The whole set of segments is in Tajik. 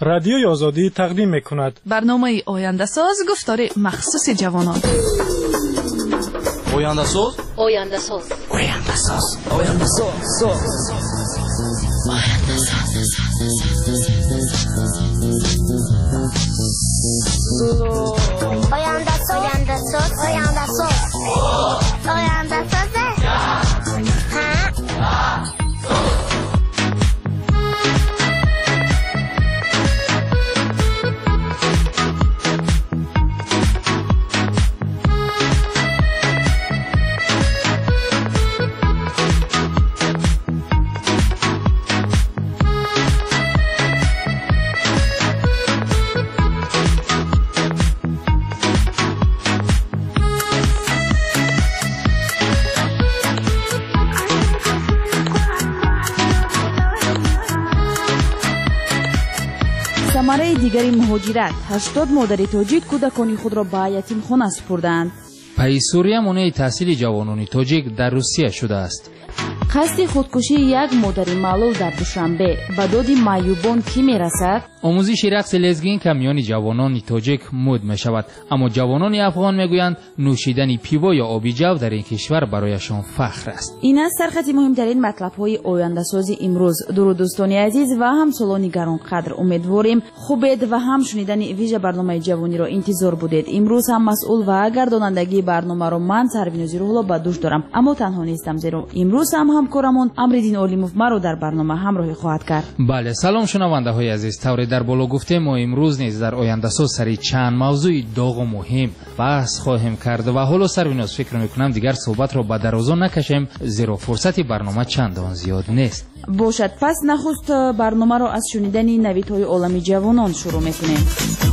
رادیوی آزادی تقدیم می‌کند. برنامه آینده ساز گفتار مخصوص جوانان. آینده ساز، آینده ساز، آینده ساز، آینده ساز، آینده ساز، آینده ساز، آینده ساز، آینده ساز. ثمره دیگری مهاجرت 80 مادر تاجیک کودکان خود را به یتیمخانه سپردند. پای سوریه مانع تحصیل جوانان تاجیک در روسیه شده است. قصد خودکشی یک مادر معلول در دوشنبه به داد معیوبان کی میرسد؟ آموزش رقص لزگین که میان جوانان تاجیک مد می شود، اما جوانان افغان میگویند نوشیدن پیوا یا آبی جو در این کشور برایشان فخر است. این است سرخط مهمترین مطلب‌های آینده سازی امروز. درود دوستان عزیز و همسالان گرانقدر، امیدواریم خوبید و هم شنیدن ویژه برنامه جوانی را انتظار بودید. امروز هم مسئول و گردانندگی برنامه را من سروینوزی روحلا به دوش دارم، اما تنها نیستم، زیرا امروز هم همکارمون امردین علیموف مرا در برنامه همراهی خواهد کرد. بله، سلام شنونده های عزیز. طور در بالا گفته ما امروز نیز در آینده ساز سری چند موضوع داغ و مهم بحث خواهیم کرد و حالا سروینوز فکر میکنم دیگر صحبت را به درازا نکشیم، زیرا فرصت برنامه چندان زیاد نیست. باشد، پس نخست برنامه را از شنیدن نویدهای عالمی جوانان شروع میکنیم.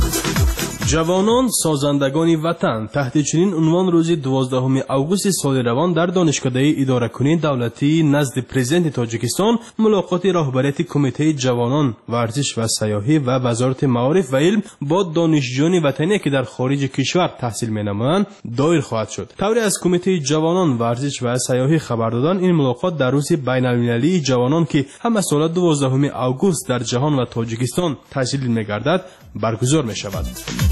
جوانان سازندگان وطن تحت چنین عنوان روز 12 اوگوست سال روان در دانشکده اداره‌کنی دولتی نزد پرزیدنت تاجیکستان ملاقات رهبریت کمیته جوانان ورزش و سیاحی و وزارت معارف و علم با دانشجویان وطنی که در خارج کشور تحصیل می‌نمایند دایر خواهد شد. طوری از کمیته جوانان ورزش و سیاحی خبر دادن این ملاقات در روز بین‌المللی جوانان که هم سال 12 اوگوست در جهان و تاجیکستان تحصیل می‌گردد برگزار می‌شود.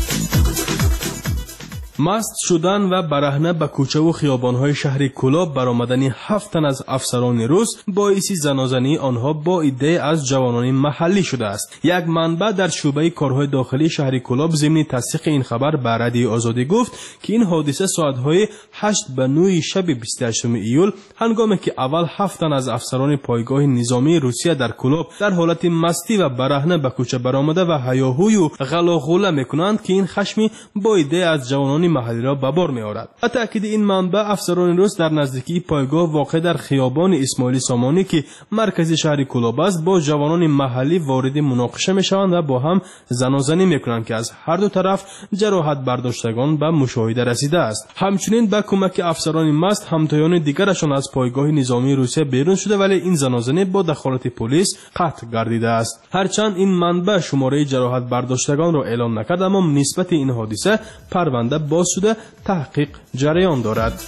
مست شدن و برهنه به کوچه و خیابان‌های شهر کلاب برآمدن 7 تن از افسران روس باعث زنازنی آنها با ایده از جوانان محلی شده است. یک منبع در شعبه کارهای داخلی شهر کلاب ضمن تصدیق این خبر به رادیو آزادی گفت که این حادثه ساعت‌های 8 به 9 شب 28 ایول هنگامی که اول 7 تن از افسران پایگاه نظامی روسیه در کلاب در حالت مستی و برهنه به کوچه برآمده و هیاهوی و غلاغوله می‌کنند که این خشمی با ایده از جوانان محلی را به بار می‌آورد. به تأکید این منبع افسران روس در نزدیکی پایگاه واقع در خیابان اسماعیل سامانی که مرکز شهر کلاب است با جوانان محلی وارد مناقشه می‌شوند و با هم زنازنی می‌کنند که از هر دو طرف جراحت برداشتگان به مشاهده رسیده است. همچنین به کمک افسران مست همتایان دیگرشان از پایگاه نظامی روسیه بیرون شده، ولی این زنازنه با دخالت پلیس قطع گردیده است. هرچند این منبع شماره جراحت برداشتگان را اعلام نکرد، اما نسبت این حادثه پرونده باز شده تحقیق جریان دارد.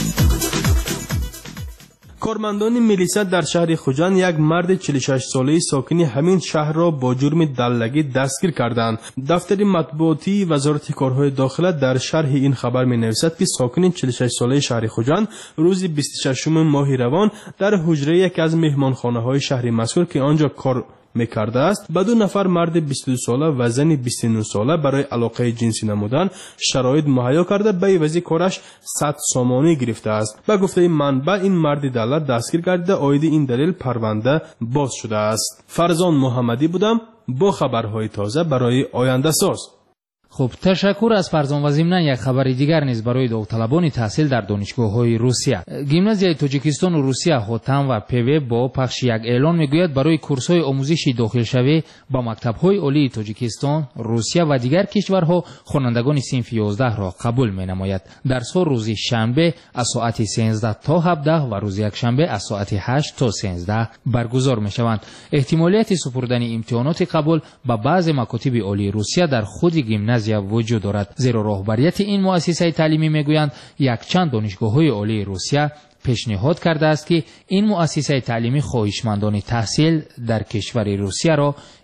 کارمندان میلیسا در شهر خوجند یک مرد 46 ساله ساکن همین شهر را با جرم دلگی دستگیر کردند. دفتر مطبوعاتی وزارت کارهای داخله در شرح این خبر می‌نویسد که ساکن 46 ساله شهر خوجند روز 26 ماه روان در حجره یک از مهمانخانه‌های شهر مذکور که آنجا کار می‌کرده است به 2 نفر مرد 22 ساله و زن 29 ساله برای علاقه جنسی نمودن شرایط مهیا کرده به عوض کارش 100 سامانی گرفته است. به گفته منبع این مرد دلال دستگیر گردیده، عاید این دلیل پرونده باز شده است. فرزان محمدی بودم با خبرهای تازه برای آینده ساز. خب، تشکر از فرزان و ضمناً یک خبر دیگر نیز برای داوطلبان تحصیل در دانشگاه‌های روسیه. گیمنازیای تاجیکستان و روسیه خوتن و پو با پخش یک اعلان میگوید برای کورس‌های آموزشی داخل شوی با مکتب‌های عالی تاجیکستان، روسیه و دیگر کشورها خوانندگان صنف 11 را قبول می‌نماید. درس‌ها روز شنبه از ساعت 13 تا 17 و روز یکشنبه از ساعت 8 تا 13 برگزار می‌شوند. احتمالیت سپردن امتحانات قبول به بعض مکاتب عالی روسیه در خود گیمنازیا وجود دارد، زیرا رهبریت این مؤسسه تعلیمی میگویند یک چند دانشگاه‌های عالی روسیه پیشنهاد کرده است که این مؤسسه تعلیمی خواهشمندان تحصیل در کشور روسیه را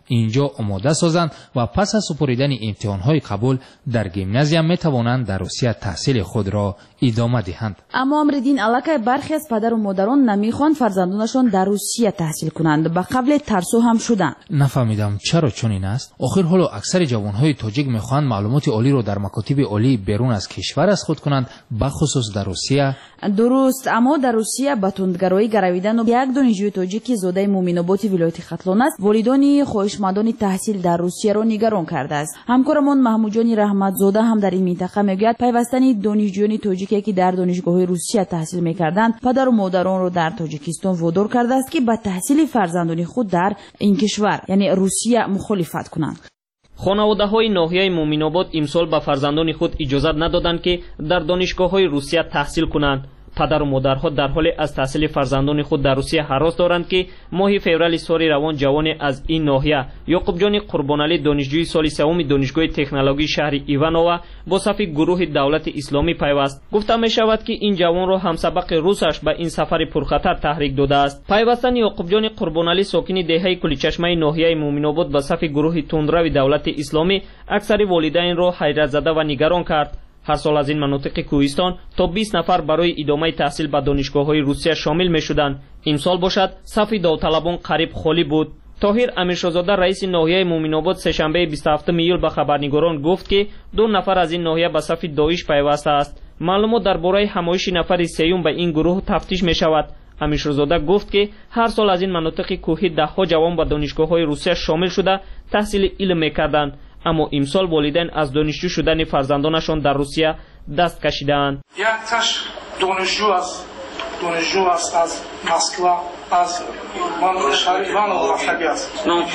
اینجا آماده سازند و پس از سپریدن امتحان‌های قبول در گیمنازیوم می‌توانند در روسیه تحصیل خود را ادامه دهند. اما امردین علاقه برخی از پدر و مادران نمیخوان فرزندانشان در روسیه تحصیل کنند، به قبل ترسو هم شدند. نفهمیدم چرا چنین است. آخر حالا اکثر جوانهای تاجیک میخواهند معلومات عالی را در مکاتب عالی بیرون از کشور از خود کنند، بخصوص در روسیه. درست، اما در روسیه با تندگرایی گرویدن و یک دانشجوی تاجیکی زاده مومین‌آباد ولایت ختلان است، والدان خواهشمندان تحصیل در روسیه را نگران کرده است. همکارمان محمود جان رحمتزاده هم در این منطقه میگوید پیوستن دانشجویان تاجیکی که در دانشگاه‌های روسیه تحصیل می‌کردند پدر و مادران را در تاجیکستان وادار کرده است که به تحصیل فرزندان خود در این کشور یعنی روسیه مخالفت کنند. خانواده‌های ناحیه مومین‌آباد امسال به فرزندان خود اجازه ندادند که در دانشگاه‌های روسیه تحصیل کنند. پدر و مادرها در حال از تحصیل فرزندان خود در روسیه هراس دارند که ماه فوریه سال روان جوان از این ناحیه یعقوب جان قربانعلی دانشجوی سال سوم دانشگاه تکنولوژی شهر ایوانووا با صف گروه دولت اسلامی پیوست. گفته می شود که این جوان را همسبق روسش به این سفر پرخطر تحریک داده است. پیوستن یعقوب جان قربانعلی ساکن دهه کلیچشمه ناحیه مومین‌آباد به صف گروه تندرو دولت اسلامی اکثر والدین را حیرت زده و نگران کرد. هر سال از این مناطق کوهستان تا 20 نفر برای ادامه تحصیل به دانشگاه‌های روسیه شامل می‌شدند. امسال باشد صف داوطلبان قریب خالی بود. طاهر امیرشاهزاده رئیس ناحیه مومین‌آباد سه‌شنبه 27 ایول به خبرنگاران گفت که 2 نفر از این ناحیه به صف داعش پیوسته است. معلومات درباره همایش نفر سوم به این گروه تفتیش می‌شود. امیرشاهزاده گفت که هر سال از این مناطق کوهی ده‌ها جوان به دانشگاه‌های روسیه شامل شده تحصیل علم می‌کردند. اما امسال والدین از دانشجو شدن فرزندانشان در روسیه دست کشیدند. یک تاش دانشجو است از مسکو از شهر ایوانووا رفتگی است. نام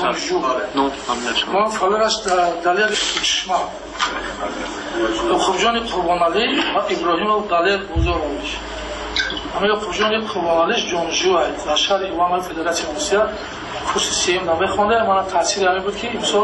فامیلش دلیر چشما یعقوب جان قربانعلی و ابراهیم دلیر بزرگش. اما یعقوب جان قربانعلی دانشجو است در شهر ایوانووا فدراسیون روسیه کورس سیم نمیخونده. من تحصیل همین بود که امسال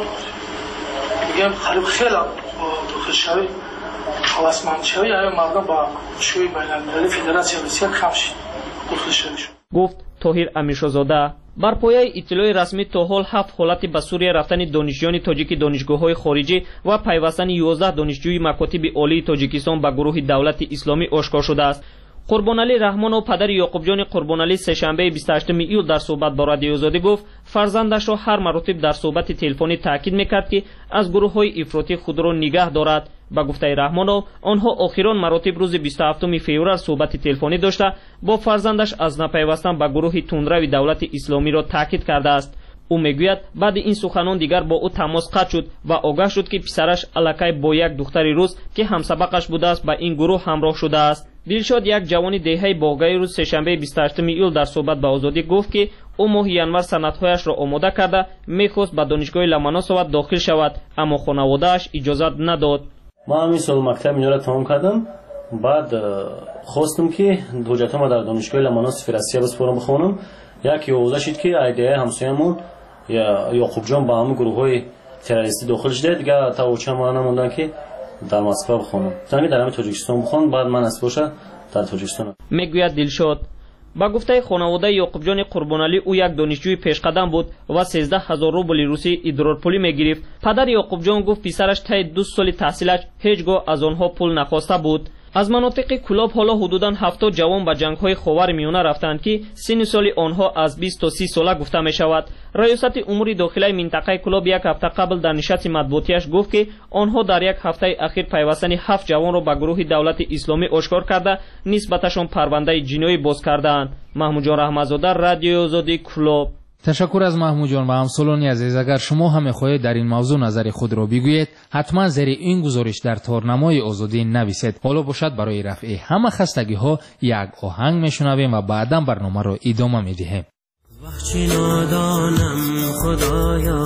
میگم قریب خیلی داخل شوی خلاصمند شوی یا مردم با شوی بین‌المللی فدراسیون روسیه کم شد داخل شوی شد. گفت طاهر امیرشاهزاده. بر پایه اطلاع رسمی تا حال 7 حالت به سوریه رفتن دانشجویان تاجیک دانشگاه‌های خارجی و پیوستن 11 دانشجوی مکاتب عالی تاجیکستان به گروه دولت اسلامی آشکار شده است. قربانعلی رحمان و پدر یعقوب جان قربانعلی سه‌شنبه 28 ایول در صحبت با رادیو آزادی گفت فرزندش را هر مرتبه در صحبت تلفنی تاکید میکرد که از گروه‌های افراطی خود را نگاه دارد. با گفته رحمان آنها آخرین مرتبه روز 27 فوریه صحبت تلفنی داشته با فرزندش از نپیوستن به گروه تندرو دولت اسلامی را تاکید کرده است. او میگوید بعد این سخنان دیگر با او تماس قطع شد و آگاه شد که پسرش الکی با یک دختر روس که همسبقش بوده است به این گروه همراه شده است. دلشاد یک جوان دهه باغی روز سه‌شنبه 28 ایول در صحبت با آزادی گفت که او ماه ینور سندهایش را آماده کرده میخواست به دانشگاه لمناسوت داخل شود اما خانواده‌اش اجازه نداد. ما همین سال مکتب اینجا را تمام کردم. بعد خواستم که حجتم در دانشگاه لمناس فرانسه بسپارم بخونم. یک یوزه شد که ایده همسایه‌مون یعقوب جان با همه گروه‌های تروریستی داخل شده. دیگه تا اوچه ما نموندن که در مسکو بخونم. زنگ در همه تاجیکستان بخونم. بعد من از باشه در تاجیکستان. میگوید دلشاد. با گفته خانواده یعقوب جان قربانعلی او یک دانشجوی پیشقدم بود و 13000 روبل روسی ادرارپولی میگرفت. پدر یعقوب جان گفت پسرش طی 2 سال تحصیلش هیچگاه از آنها پول نخواسته بود. از مناطق کلاب حالا حدوداً 70 جوان به جنگ‌های خاور میانه رفتند که سن سال آنها از 20 تا 30 ساله گفته می شود. ریاست امور داخلی منطقه کلاب یک هفته قبل در نشست مطبوعاتیش گفت که آنها در یک هفته اخیر پیوستن 7 جوان را به گروه دولت اسلامی آشکار کرده نسبتشان پرونده جنایی باز کردند. محمود جان رحمتزاده، رادیو آزادی کلاب. تشکر از محمود جان و همسالان عزیز. اگر شما هم می‌خواهید در این موضوع نظر خود را بگویید حتما زیر این گزارش در تارنمای آزادی نویسید. حالا باشد برای رفع همه خستگی‌ها یک آهنگ میشنویم و بعداً برنامه را ادامه می‌دهیم. وحشی نادانم خدایا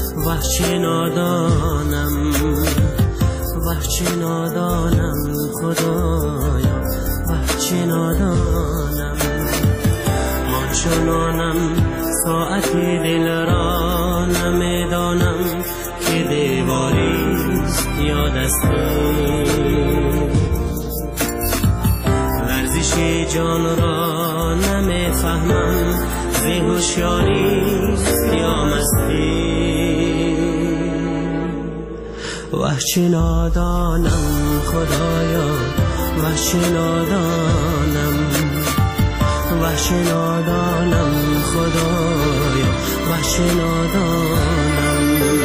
وحشی نادانم وحشی نادانم خدایا وحشی نادانم ما چنانم ساعتی دل را نمیدانم که دیواریست یا دستور ورزش که جان را نمیفهمم بی هوشیاری یا مستی وحشی نادانم خدایا وحشی نادانم وحشی نادانم خدایا وحشی نادانم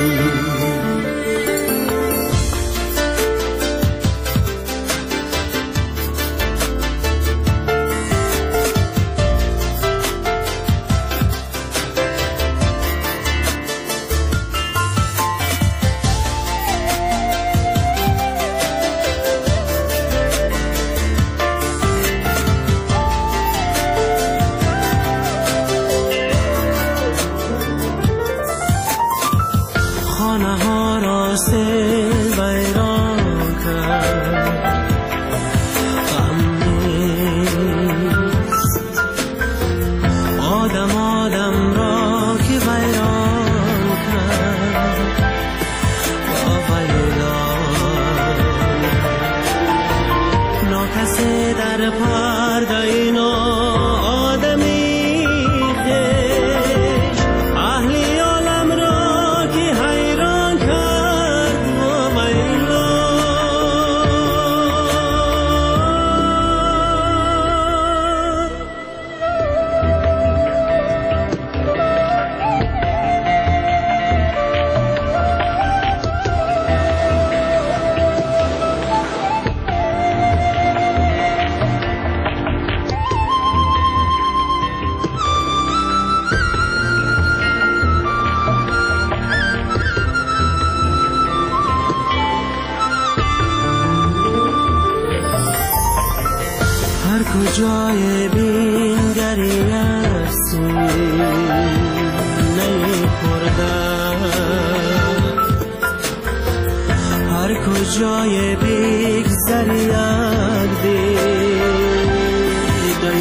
کجای بینگری هستی نیپرده هر کجای بگذری یک دیده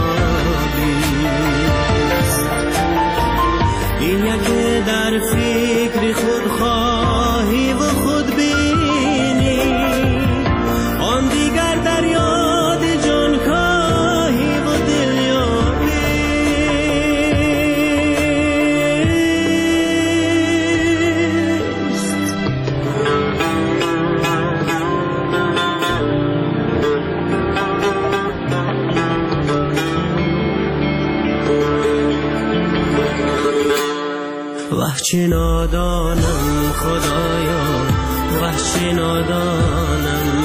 آبیست این یکی در فکر خود خواهی و خود بینی آن دیگر در یاد جان کاهی و دل یابی وحشی نادانم خدایا وحشی نادانم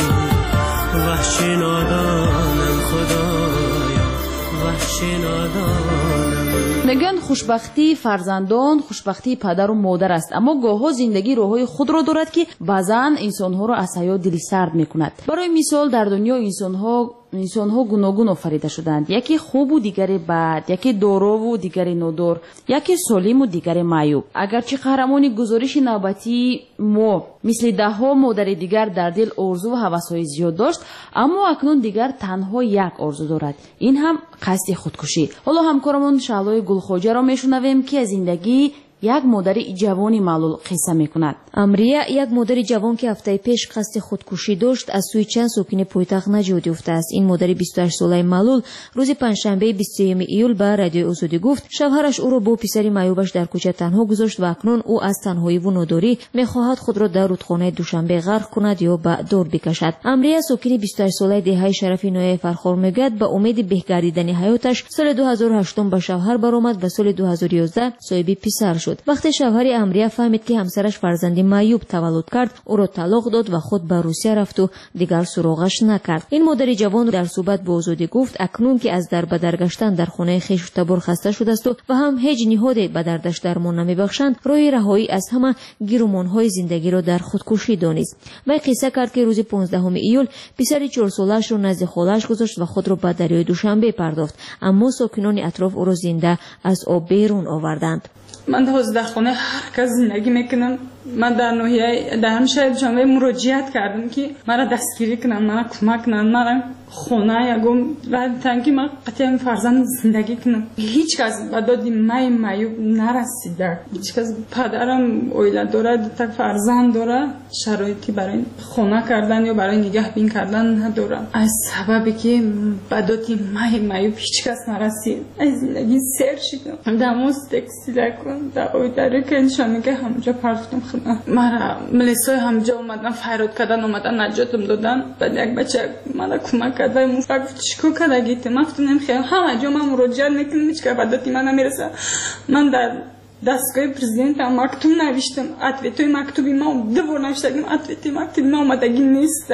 وحشی نادانم خدایا وحشی نادانم. میگن خوشبختی فرزندان خوشبختی پدر و مادر است، اما گاه‌ها زندگی روحی خود را دارد که بعضن انسان‌ها را از حیات دل سرد می‌کند. برای مثال در دنیا انسان‌ها گوناگون آفریده شدند، یکی خوب و دیگری بد، یکی دارا و دیگری نادار، یکی سالم و دیگری معیوب. اگرچه قهرمان گزارش نوبتی ما مثل ده‌ها مادر دیگر در دل آرزو و هوس‌های زیاد داشت، اما اکنون دیگر تنها یک آرزو دارد، این هم قصد خودکشی. حالا همکارمون شعلای گلخواجه را میشنویم که از زندگی یک مادر جوانی معلول قصه میکند. امریه یک مادر جوان که هفته پیش قصد خودکشی داشت از سوی چند ساکن پایتخت نجات یافته است. این مادر 28 ساله معلول روز پنجشنبه 23 ایول به رادیو آزادی گفت شوهرش او را با پسری معیوبش در کوچه تنها گذاشت و اکنون او از تنهایی و ناداری میخواهد خود را در رودخانه دوشنبه غرق کند یا به دار بکشد. امریه ساکن 28 ساله دهه شرفی نویه فرخار میگوید به امید بهگردیدن حیاتش سال 2008 به شوهر برآمد و سال 2011 صاحب پسر شد. وقتی شوهر امریه فهمید که همسرش فرزندی معیوب تولد کرد، او را طلاق داد و خود به روسیه رفت و دیگر سراغش نکرد. این مادر جوان در صحبت با آزادی گفت اکنون که از در به در گشتن در خانه خویش تبار خسته شده است و هم هیچ نهادی به دردش درمان نمیبخشند، راه رهایی از همه گیرومانهای زندگی را در خودکشی دانست. و قصه کرد که روز 15 ایول پسر 4 سالش را نزد خالش گذاشت و خود را به دریای دوشنبه پرداخت، اما ساکنان اطراف او را زنده از آب بیرون آوردند. من 12 خانه هر کس زندگی میکنم. من در ناحیه در همین شهر دوشنبه مراجعت کردم که مرا دستگیری کنن، مرا کمک کنن، مرا خونه یگم رفتن که من قطعا فرزند زندگی کنم. هیچ کس به دادی مایوب نرسیده. هیچ کس پدرم اویله داره، دو تا فرزند داره، شرایطی برای خونه کردن یا برای نگهبین کردن نداره. از سببی که به دادی مایوب هیچ کس نرسید. از زندگی سر شدم. دموز تکستیل کن. در اویله که انشان که همجا پرفتم خونه. مرا ملیسای همجا اومدن فریاد کردن، اومدن نجاتم دادن. بعد یک بچه مرا کمک کرد و موفق گفت چیکار کرده گیت مفتون نمیخوام همه جا من مراجعه میکنم هیچ که بداتی من نمیرسه. من در دستگاه پرزیدنت مکتوب نوشتم، اتویتوی مکتوبی ما دو بار نوشتم، اتویتوی مکتوبی ما اومدگی نیست.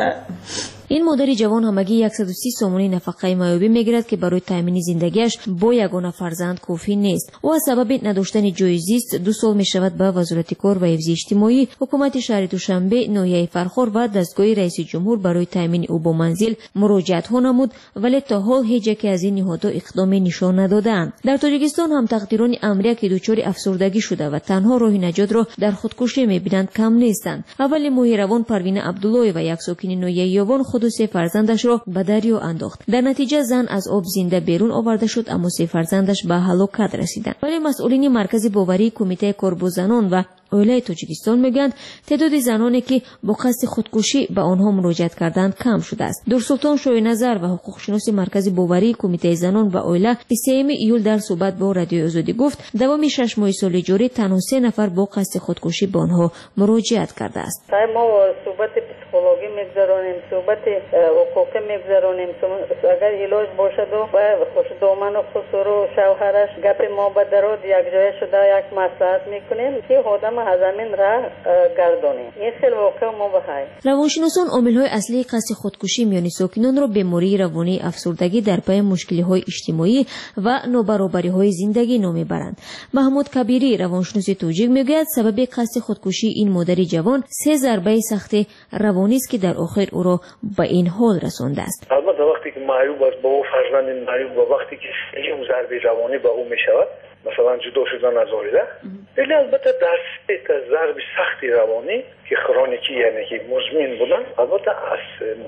این مادر جوان همگی 130 سومونی نفقه معیوبی میگیرد که برای تامین زندگیش با یگانه فرزند کافی نیست. او از سبب نداشتن جای زیست 2 سال می شود به وزارت کار و حفظ اجتماعی، حکومت شهر دوشنبه، ناحیه فرخار و دستگاه رئیس جمهور برای تامین او با منزل مراجعت ها نمود، ولی تا حال هیچ یک از این نهادها اقدامی نشان ندادند. در تاجیکستان هم تقدیران امریه که دچار افسردگی شده و تنها راه نجات را در خودکشی میبینند کم نیستند. اول ماه روان پروین عبدالله و یک ساکن ناحیه یاوان خود 3 فرزندش را به دریا انداخت. در نتیجه زن از آب زنده بیرون آورده شد، اما 3 فرزندش به هلاکت رسیدند. ولی مسئولین مرکز باوری کمیته کار با زنان و اولای تاجیکستان میگویند تعداد زنانی که با قصد خودکشی به آنها مراجعت کردند کم شده است. دورسلطان شوی نظر و حقوق شناس مرکز باوری کمیته زنان و اولا 3 ایول در صحبت با رادیو آزادی گفت دوام 6 ماه سال جاری تنها 3 نفر با قصد خودکشی به آنها مراجعت کرده است. ما صحبت پسیکولوژی میگذرانیم، صحبت حقوقی میگذرانیم، اگر علاج باشد و خوش دامن و خسر و شوهرش گپ ما به درود یک جای شده یک مصلحت میکنیم که آدم هزمین را گردانیم. این خیلی واقع ما بخواهیم. روانشناسان عامل‌های اصلی قصد خودکشی میان ساکنان را بیماری روانی، افسردگی در پی مشکل‌های اجتماعی و نابرابری‌های زندگی نامیبرند. محمود کبیری روانشناس تاجیک میگوید سبب قصد خودکشی این مادر جوان 3 ضربه سخت روانی است که در آخر او را به این حال رسانده است. البته وقتی که معیوب است با او فرزند معیوب و وقتی که این ضربه روانی به او میشود، مثلا جدا شدن از عائله، ولی البته در سه ضرب سخت روانی که کرونیکی یعنی که مزمن بودن، البته از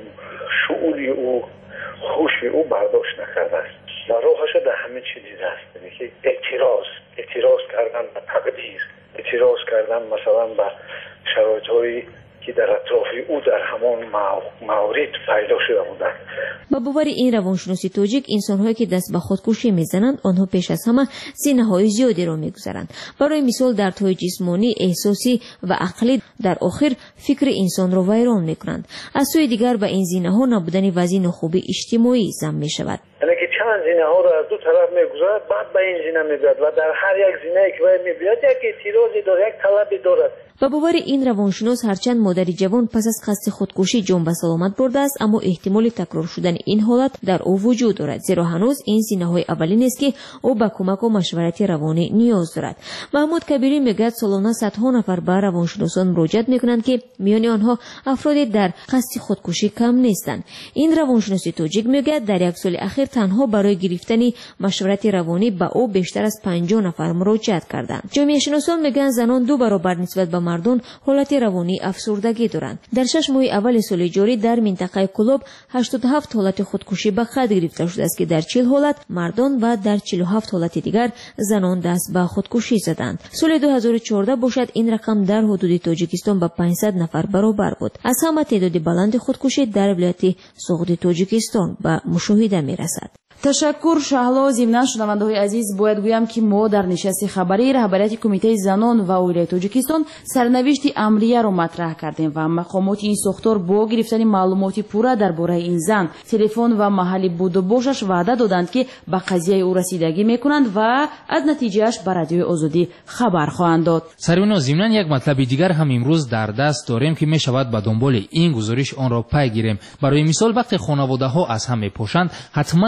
شعوری او خوشی او برداشت نکرده است و راهش در همه چی دیده است. یعنی که اعتراض کردن به تقدیر، اعتراض کردن مثلا به شرایط‌هایی که در اطراف او در همان موارد پیدا شده بودند. با باور این روانشناسی تاجیک انسان‌هایی که دست به خودکشی میزنند آنها پیش از همه زینه‌های زیادی را میگذارند. برای مثال دردهای جسمانی، احساسی و عقلی در آخر فکر انسان را ویران میکنند. از سوی دیگر به این زینه‌ها نبودن وضعیت خوبی اجتماعی ضم میشود. یعنی که چند زینه‌ها را از دو طرف میگذارد، بعد به این زینه میبرد و در هر یک زینه‌ای که میبرد یک اعتراضی دارد، یک طلبی دارد. با باور این روانشناس هرچند مادر جوان پس از قصد خودکشی جان به سلامت برده است، اما احتمال تکرار شدن این حالت در او وجود دارد، زیرا هنوز این زینه‌های اولی است که او به کمک و مشورت روانی نیاز دارد. محمود کبیری میگوید سالانه صدها نفر به روانشناسان مراجعت میکنند که میان آنها افراد در قصد خودکشی کم نیستند. این روانشناسی تاجیک میگوید در یک سال اخیر تنها برای گرفتن مشورت روانی به او بیشتر از 50 نفر مراجعت کردند. جامعه شناسان میگن زنان 2 برابر نسبت به مردان حالت روانی افسردگی دارند. در 6 ماه اول سال جاری در منطقه کلوب 87 حالت خودکشی به خود گرفته شده است که در 40 حالت مردان و در 47 حالت دیگر زنان دست به خودکشی زدند. سال 2014 باشد این رقم در حدود تاجیکستان به 500 نفر برابر بود. از همه تعداد بلند خودکشی در ولایت سوغد تاجیکستان به مشاهده میرسد. تشکر شهلا. ضمناً شنونده‌های عزیز باید گویم که ما در نشست خبری رهبریت کمیته زنان و اولیای تاجیکستان سرنوشت امریه را مطرح کردیم و مقامات این ساختار با گرفتن معلومات پوره درباره این زن، تلفن و محل بود و باشش وعده دادند که به قضیه او رسیدگی میکنند و از نتیجهش به رادیو آزادی خبر خواهند داد. سروینا ضمناً یک مطلب دیگر هم امروز در دست داریم که میشود به دنبال این گزارش آن را پی گیریم. برای مثال وقتی خانواده‌ها از هم میپوشند، حتما کودکان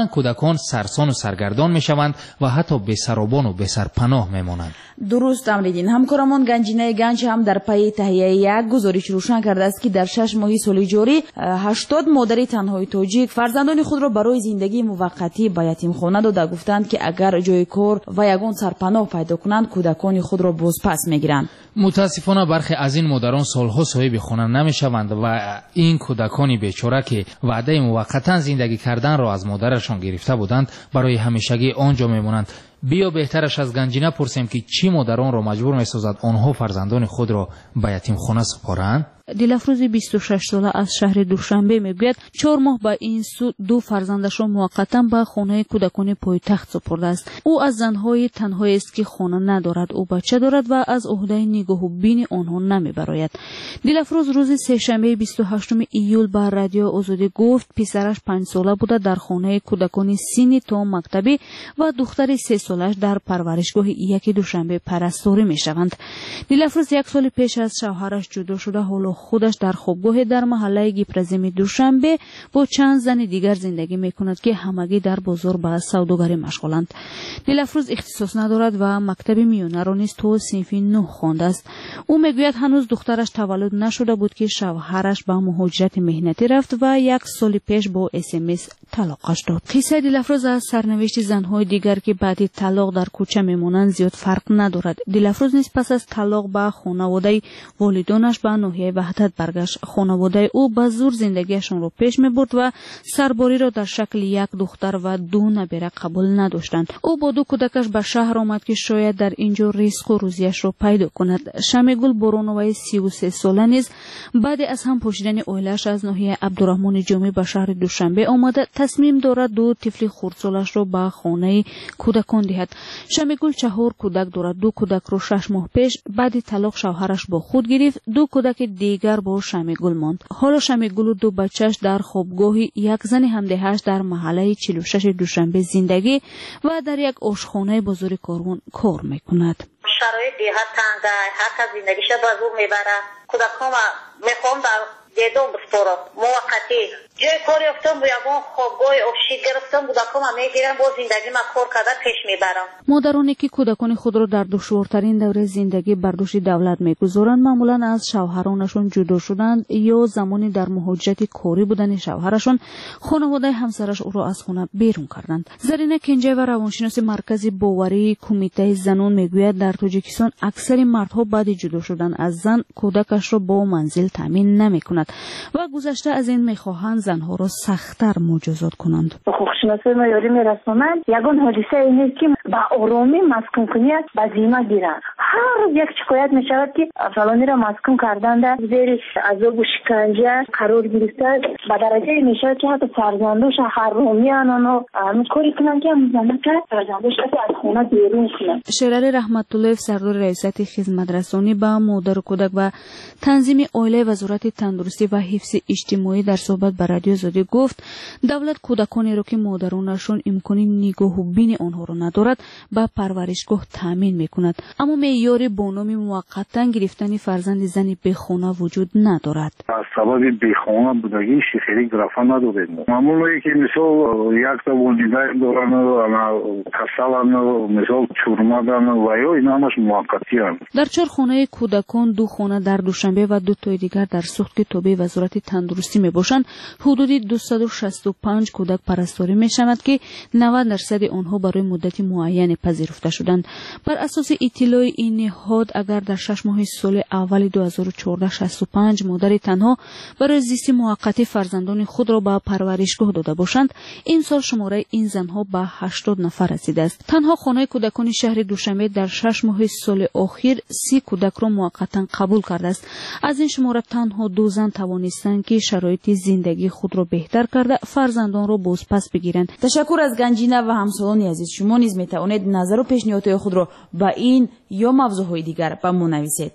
کودکان سرسان و سرگردان میشوند و حتی بسرابان و بسرپناه میمانند. درست آمدین. همکارمان گنجینه گنج هم در پی تهیه یک گزارش روشن کرده است که در 6 ماه سال جاری 80 مادر تنهای تاجیک فرزندان خود را برای زندگی موقتی به یتیمخانه داده، گفتند که اگر جای کار و یگان سرپناه پیدا کنند کودکان خود را بازپس میگیرند. متاسفانه برخی از این مادران سالها صاحب خانه نمیشوند و این کودکان بیچاره که وعده موقتا زندگی کردن را از مادرشان گرفته بودند برای همیشگی آنجا میمانند. بیا بهترش از گنجینه پرسیم که چی مادران را مجبور میسازد آنها فرزندان خود را به یتیمخانه سپارند. دلافروز 26 ساله از شهر دوشنبه میگوید 4 ماه به این سو 2 فرزندش را موقتا به خانه کودکان پایتخت سپرده است. او از زنهای تنهایی است که خانه ندارد، او بچه دارد و از عهده نگاه و بین آنها نمیبراید. دلافروز روز سه‌شنبه 28 ایول به رادیو آزادی گفت پسرش 5 ساله بوده در خانه کودکان سینی تا مکتبی و دختر 3 سالش در پرورشگاه یک دوشنبه پرستاری میشوند. دلافروز 1 سال پیش از شوهرش جدا شده، حالا خودش در خوابگاه در محله گیپرزیم دوشنبه با چند زن دیگر زندگی میکند که همگی در بازار به سوداگری مشغولند. دلافروز اختصاص ندارد و مکتب میانه را نیز تا صنف 9 خوانده است. او میگوید هنوز دخترش تولد نشده بود که شوهرش به مهاجرت مهنتی رفت و 1 سال پیش با SMS طلاقش داد. قصه دلافروز از سرنوشت زنهای دیگر که بعد طلاق در کوچه میمانند زیاد فرق ندارد. دلافروز نیز پس از طلاق به خانواده والدانش به ناحیه وحدت برگشت. خانواده او به زور زندگیشان را پیش میبرد و سرباری را در شکل 1 دختر و 2 نبیره قبول نداشتند. او با 2 کودکش به شهر آمد که شاید در اینجا رزق و روزیش را پیدا کند. شمیگل بورونوی 33 ساله نیز بعد از هم پوشیدن اویلش از ناحیه عبدالرحمن جامی به شهر دوشنبه آمده تصمیم دارد 2 طفل خردسالش را به خانه کودکان دهد. شمیگل 4 کودک دارد. 2 کودک را 6 ماه پیش بعد طلاق شوهرش با خود گرفت. 2 کودک دیگر با شمیگل ماند. حالا شمیگل و 2 بچهش در خوابگاه یک زن همدهش در محله 46 دوشنبه زندگی و در یک آشخانه بزرگ کاروان کار میکند. شرایط دیهات تنگه، هر کس زندگیش با زور میبره. کودکان میخوام در دیدم بسپارم موقتی جای کاری افتم با یکان خوابگاه افشید گرفتم کودکان میگیرم با زندگی ما کار کرده پیش میبرم. مادرانی که کودکان خود را در دشوارترین دوره زندگی بر دوش دولت میگذارند معمولا از شوهرانشون جدا شدند یا زمانی در مهاجرت کاری بودن شوهرشون خانواده همسرش او را از خانه بیرون کردند. زرینه کنجه و روانشناس مرکز باوری کمیته زنان میگوید در تاجیکستان اکثر مردها بعد جدا شدن از زن کودکش را با منزل تامین نمیکند و گذشته از این میخواهند زنها را سخت‌تر مجازات کنند. حقوقشناسی ما یاری میرسونند یگان حادثه اینه که با آرامی مسکون کنیت با ذمه گیرند. هر یک شکایت میشود که فلانی را مسکون کردند زیر عذاب و شکنجه قرار گرفته به درجه میشود که حتی فرزندوش حرامیان اونو کاری کنند که زنه که فرزندوش از خونه بیرون کنند. شیرعلی رحمت الله سردار ریاست خدمت رسانی به مادر و کودک و تنظیم عائله وزارت تندرستی و حفظ اجتماعی در صحبت با رادیو آزادی گفت دولت کودکانی را که مادرانشون امکان نگاه و بین آنها را ندارد به پرورشگاه تامین میکند، اما معیار بانام موقتا گرفتن فرزند زنی به خانه وجود ندارد. از سبب به خانه بودگی خیلی گرفته نداریم. معمولا که مثال یک تا والدین دارن و کسالن مثال چورمادن و یا اینا همش موقتی هستند. در 4 خانه کودکان 2 خانه در دوشنبه و 2 تای دیگر در سوخت تابع وزارت تندرستی می باشند. حدود 265 کودک پرستاری می شود که 90% آنها برای مدت معین پذیرفته شدند. بر اساس اطلاع این نهاد اگر در 6 ماه سال اول 2014 65 مادر تنها برای زیست موقتی فرزندان خود را به پرورشگاه داده باشند، این سال شماره این زنها به 80 نفر رسیده است. تنها خانه کودکان شهر دوشنبه در 6 ماه سال اخیر 30 کودک را موقتا قبول کرده است. از این شماره تنها 2 زن توانستند که شرایط زندگی خود را بهتر کرده فرزندان را بازپس بگیرند. تشکر از گنجینه و همسالان عزیز. شما نیز میتوانید نظر و پیشنهادهای خود را با این یا موضوعهای دیگر به ما نویسید.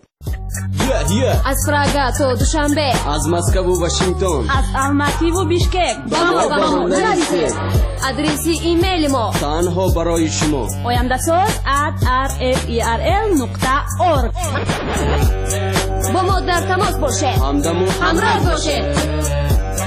از پراگا تا دوشنبه، از مسکو و واشنگتن، از الماتی و بیشکک با ما نویسید. آدرس ایمیل ما تنها برای شما oyamdasoz@rferl.org. با ما در تماس باشید، همراه باشید.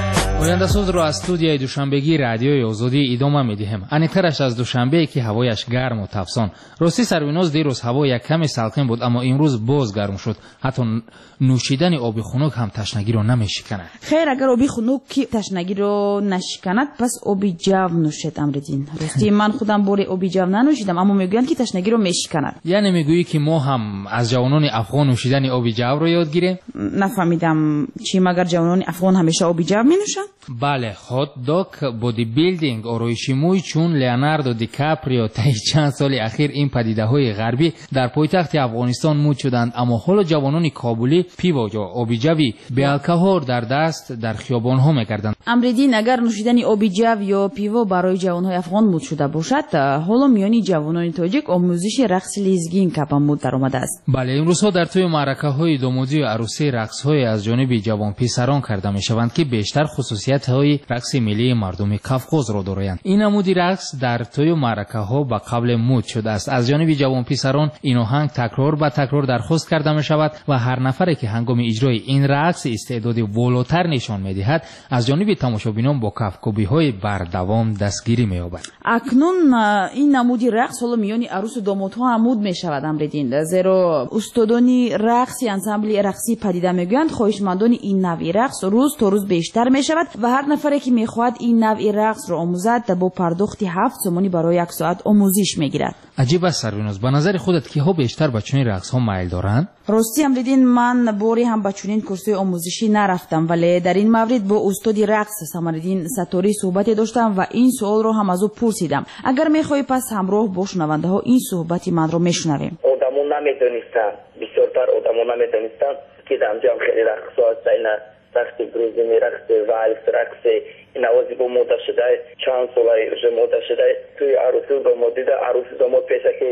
ояндасоз ро аз студияи душанбегии радиои озодӣ идома медиҳем. Аниқтараш аз душанбее ки ҳавояш гарму тафсон. рости сарвиноз дирӯз ҳаво як каме салқин буд, аммо имрӯз боз гарм шуд. ҳатто нӯшидани оби хунук ҳам ташнагиро намешиканад. хейр, агар оби хунук ташнагиро нашиканад, пас оби ҷав нӯшед. Амридин, рости ман худам бори оби ҷав нанӯшидам, аммо мегӯянд ки ташнагиро мешиканад. яъне мегӯӣ ки мо ҳам аз ҷавонони афғон нӯшидани оби ҷавро ёд гирем? нафаҳмидам, чӣ магар ҷавонони афғон ҳамеша оби ҷав менӯшанд? бале, ҳот-дог, бодибилдинг, ороиши мӯй чун Леонардо Ди Каприо таи чанд соли ахир ин падидаҳои ғарбӣ дар пойтахти Афғонистон мӯд шуданд, аммо ҳоло ҷавонони кобулӣ пиво ё оби ҷави беалкоҳол дар даст дар хиёбонҳо мегарданд. амридин, агар нӯшидани оби ҷав ё пиво барои ҷавонҳои афғон мӯд шуда бошад, ҳоло миёни ҷавонони тоҷик омӯзиши рақси лезгинка ба мӯд даромадааст. бале, имрӯзҳо дар тӯи маъракаҳои домодию арӯсӣ рақсҳое аз ҷониби ҷавонписарон карда мешаванд ки бештар хусусиятҳои рақси миллии мардуми Кавқозро доранд. ин намуди рақс дар тӯю маъракаҳо ба қабле мӯд шудааст. аз ҷониби ҷавонписарон ин оҳанг такрор ба такрор дархост карда мешавад ва ҳар нафаре ки ҳангоми иҷрои ин рақс истеъдоди волотар нишон медиҳад, аз ҷониби тамошобинон бо кафкобиҳои бардавом дастгирӣ меёбад. акнун ин намуди рақс ҳоло миёни арӯсу домодҳо ҳам мӯд мешавад. амридин, зеро устодони рақси ансамбли рақсӣ падида мегӯянд хоҳишмандони ин навъи рақс рӯз то рӯз бештар мешавад ва ҳар нафаре ки мехоҳад ин навъи рақсро омӯзад бо пардохти 7 сомонӣ барои 1 соат омӯзиш мегирад. аҷиб аст Сарвиноз, ба назари худат киҳо бештар ба чунин рақсҳо майл доранд? рости амридин, ман боре ҳам ба чунин курсҳои омӯзишӣ нарафтам, вале дар ин маврид бо устоди рақс Самариддин Саторӣ суҳбате доштам ва ин суолро ҳам аз ӯ пурсидам. агар мехоҳӣ, пас ҳамроҳ бо шунавандаҳо ин суҳбати манро мешунавем. одамо намедонистанд, бисёртар одамо намедонистанд ки дар ҷамъ хеле рақсҳо ҳаст. ина рақси грузини, рақси вальс, рақси навози бо мода шудаи чанд сола уже мода шудаи тӯи арӯсу домодида арӯсу домод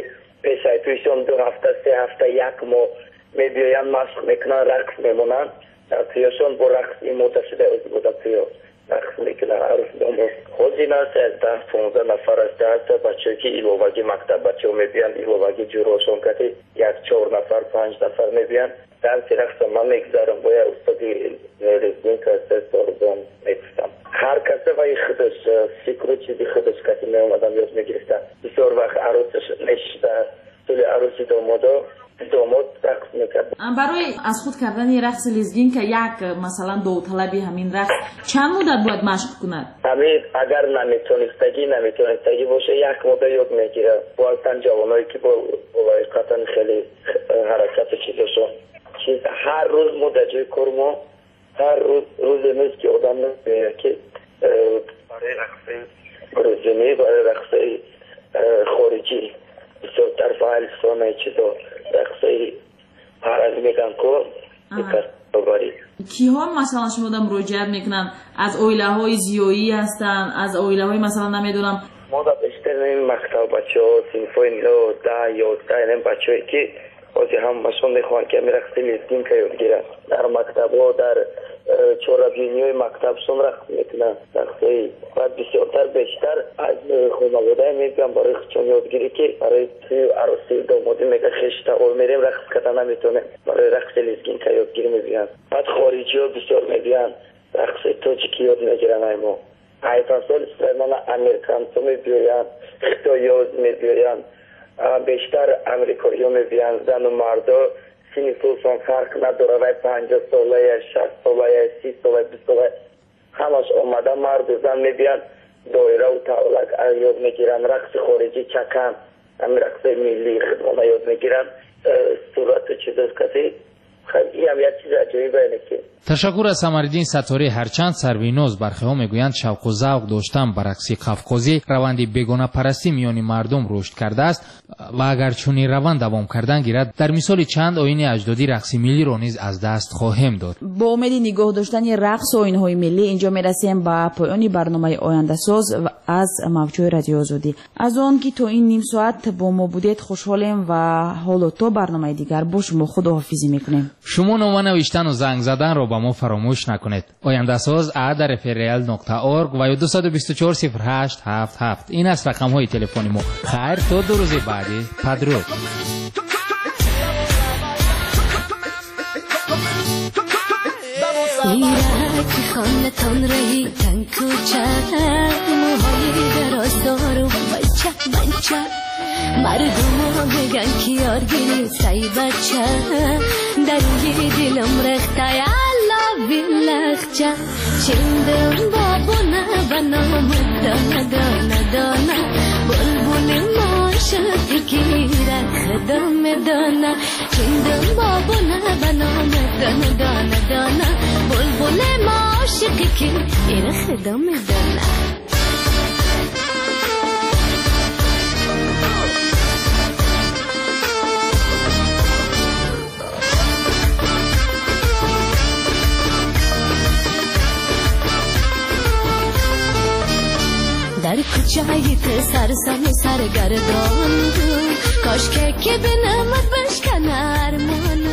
пешаи тӯйшон 2 ҳафта 3 ҳафта 1 моҳ мебиёянд, машқ мекунанд, рақс мемонанд. дар тӯяшон бо рақси мода шудаи ози бода тӯё рақс мекунанд. арӯсу домод ҳозин аст 10-15 нафар аст. ҳаста бачаҳое ки иловагӣ мактаб бачаҳо мебиёянд, иловагӣ ҷӯрошон кати 1-4 нафар 5 нафар мебиёянд. дарси рақса ман мегузарам бо як устоди лезгинка 3 сол бон мегуфтам. ҳар касе ваи худаш фикру чизи худаш кати меомадам ёд мегирифта. бисёр вақт арӯсаш нешида соли арӯси домод рақс мекард. барои аз худ кардани рақси лезгинка як масалан довталаби ҳамин рақс чанд муддат бояд машқ кунад? ҳамин агар наметонистагӣ боша 1 мудда ёд мегирад. боастан ҷавоное ки бо ҳақиқатан хеле ҳаракату чизошон ҳар рӯз мо дар ҷои кор мо ҳар рӯз нест ки одам намеояд ки барои рақси грузинӣ, барои рақси хориҷӣ бисёртар вальсона чизо рақсаи ҳараз меган кор бари киҳо масалан шумо да муроҷиат мекунанд? аз оилаҳои зиёӣ ҳастанд, аз оилаҳои масалан намедонам мо да бештар ин мактаб бачаҳо синфҳои 10-11 бачаҳое ки ҳозир ҳамашон мехоҳанд ки ҳамин рақси лезгинка ёд гиранд. дар мактабҳо дар чорабиниҳои мактабшон рақс мекунанд. рақсҳои баъд бисёртар бештар аз хонаводаи мебиям барои худшон ёдгирӣ ки барои тӯи арӯси домодӣ мега хешта ой мерем рақс карда наметонем, барои рақси лезгинка ёдгирӣ мебиям. баъд хориҷиҳо бисёр мебиям рақси тоҷикӣ ёд мегиранд. аймо айфан соли сулаймона американцо мебиёянд, хитоиё мебиёянд, бештар амрикоиё мебиёянд. зану мардо сини сулсон фарқ надорад. 50 солая, 60 солая, 30 солая, 20 солая ҳамаш омада марду зан мебиёянд. доирау тавлак ёд мегиранд. рақси хориҷӣ чакан, ҳамин рақсои миллӣ хидмона ёд мегиранд. сурату чизост каси ин ҳам як чизи аҷоиб айне ки ташаккур аз Самариддин Саторӣ. ҳарчанд сарвиноз бархеҳо мегӯянд шавқу завқ доштан ба рақси қавқозӣ раванди бегонапарастӣ миёни мардум рушд кардааст ва агар чунин раванд давом кардан гирад, дар мисоли чанд оини аҷдодӣ рақси миллиро низ аз даст хоҳем дод. бо умеди нигоҳ доштани рақсу оинҳои миллӣ инҷо мерасем ба поёни барномаи ояндасоз аз мавҷҳои радиои озодӣ. аз он ки то ин ним соат бо мо будед хушҳолем ва ҳоло то барномаи дигар бо шумо худоҳофизӣ мекунем. шумо нома навиштану занг заданро ба мо фаромӯш накунед. ояндасоз @rfrl.org ва 224 08 77. ин аст рақамҳои телефони мо. хайр, то ду рӯзи баъди падруд. ایرکی تان تان رهی تن کوچه موهای دراز دارم بچه مردم ها بگن که یارگیری سعی بچه دروی دلم رخته یالا بیلخچه چندم بابونه بنام دانه دانه دانه بلبل ماشتی که رخدم دانه چندم بابونه بنام دانه دانه دانه بلبل ماشتی که رخدم دانه در کوچه سرگردان کاش که بنامت بشکنه ارمانم